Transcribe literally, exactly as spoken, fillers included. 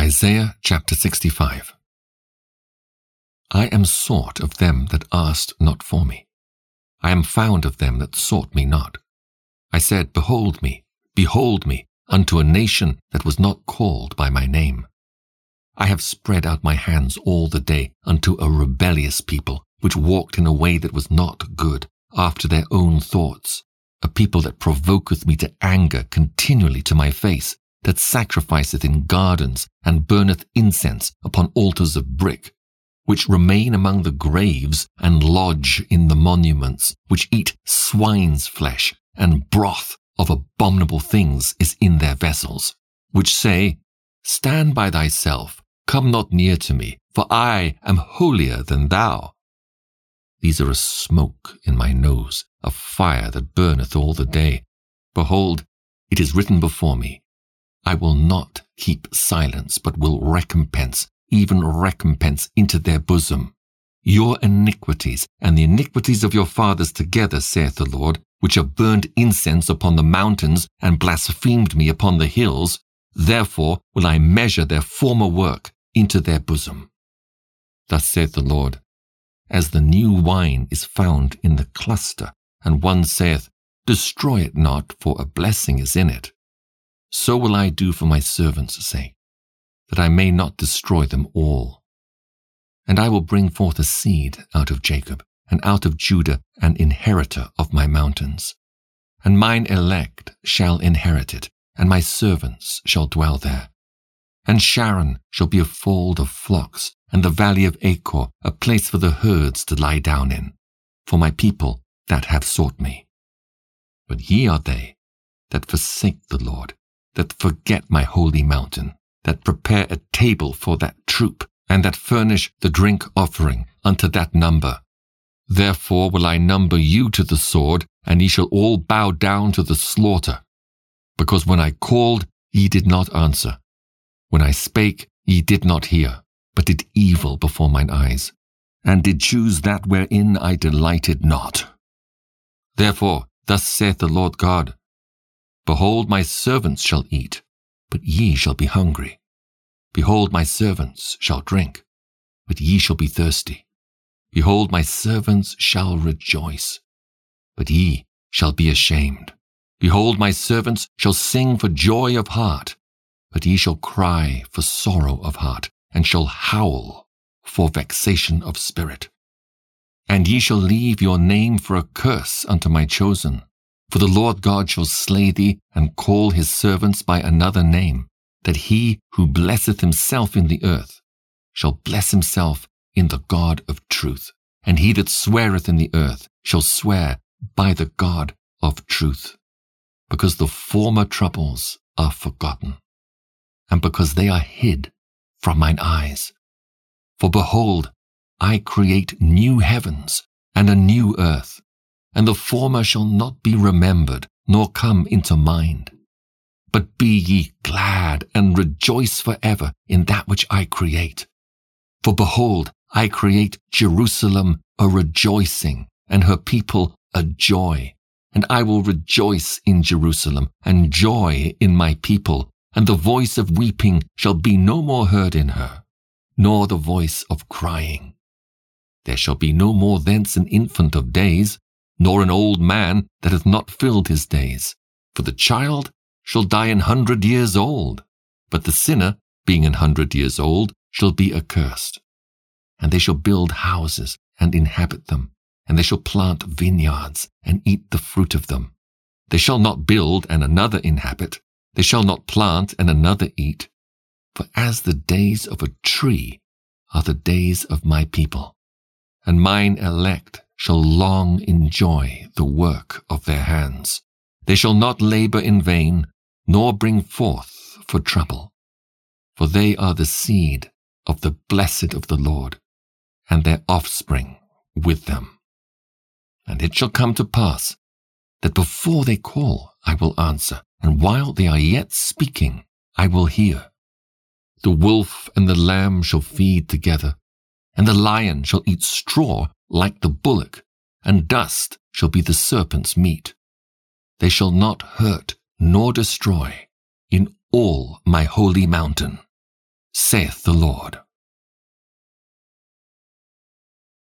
Isaiah chapter sixty-five. I am sought of them that asked not for me. I am found of them that sought me not. I said, Behold me, behold me, unto a nation that was not called by my name. I have spread out my hands all the day unto a rebellious people, which walked in a way that was not good, after their own thoughts, a people that provoketh me to anger continually to my face, that sacrificeth in gardens, and burneth incense upon altars of brick, which remain among the graves, and lodge in the monuments, which eat swine's flesh, and broth of abominable things is in their vessels, which say, Stand by thyself, come not near to me, for I am holier than thou. These are a smoke in my nose, a fire that burneth all the day. Behold, it is written before me, I will not keep silence, but will recompense, even recompense into their bosom. Your iniquities and the iniquities of your fathers together, saith the Lord, which have burned incense upon the mountains and blasphemed me upon the hills, therefore will I measure their former work into their bosom. Thus saith the Lord, as the new wine is found in the cluster, and one saith, Destroy it not, for a blessing is in it. So will I do for my servants' sake, that I may not destroy them all. And I will bring forth a seed out of Jacob, and out of Judah an inheritor of my mountains. And mine elect shall inherit it, and my servants shall dwell there. And Sharon shall be a fold of flocks, and the valley of Achor a place for the herds to lie down in, for my people that have sought me. But ye are they that forsake the Lord, that forget my holy mountain, that prepare a table for that troop, and that furnish the drink offering unto that number. Therefore will I number you to the sword, and ye shall all bow down to the slaughter. Because when I called, ye did not answer. When I spake, ye did not hear, but did evil before mine eyes, and did choose that wherein I delighted not. Therefore, thus saith the Lord God, Behold, my servants shall eat, but ye shall be hungry. Behold, my servants shall drink, but ye shall be thirsty. Behold, my servants shall rejoice, but ye shall be ashamed. Behold, my servants shall sing for joy of heart, but ye shall cry for sorrow of heart, and shall howl for vexation of spirit. And ye shall leave your name for a curse unto my chosen. For the Lord God shall slay thee, and call his servants by another name, that he who blesseth himself in the earth shall bless himself in the God of truth, and he that sweareth in the earth shall swear by the God of truth. Because the former troubles are forgotten, and because they are hid from mine eyes. For behold, I create new heavens and a new earth, and the former shall not be remembered, nor come into mind. But be ye glad and rejoice forever in that which I create. For behold, I create Jerusalem a rejoicing, and her people a joy. And I will rejoice in Jerusalem, and joy in my people, and the voice of weeping shall be no more heard in her, nor the voice of crying. There shall be no more thence an infant of days, nor an old man that hath not filled his days. For the child shall die an hundred years old, but the sinner, being an hundred years old, shall be accursed. And they shall build houses, and inhabit them, and they shall plant vineyards, and eat the fruit of them. They shall not build, and another inhabit. They shall not plant, and another eat. For as the days of a tree are the days of my people, and mine elect shall long enjoy the work of their hands. They shall not labor in vain, nor bring forth for trouble. For they are the seed of the blessed of the Lord, and their offspring with them. And it shall come to pass, that before they call I will answer, and while they are yet speaking I will hear. The wolf and the lamb shall feed together, and the lion shall eat straw like the bullock, and dust shall be the serpent's meat. They shall not hurt nor destroy in all my holy mountain. saith the Lord.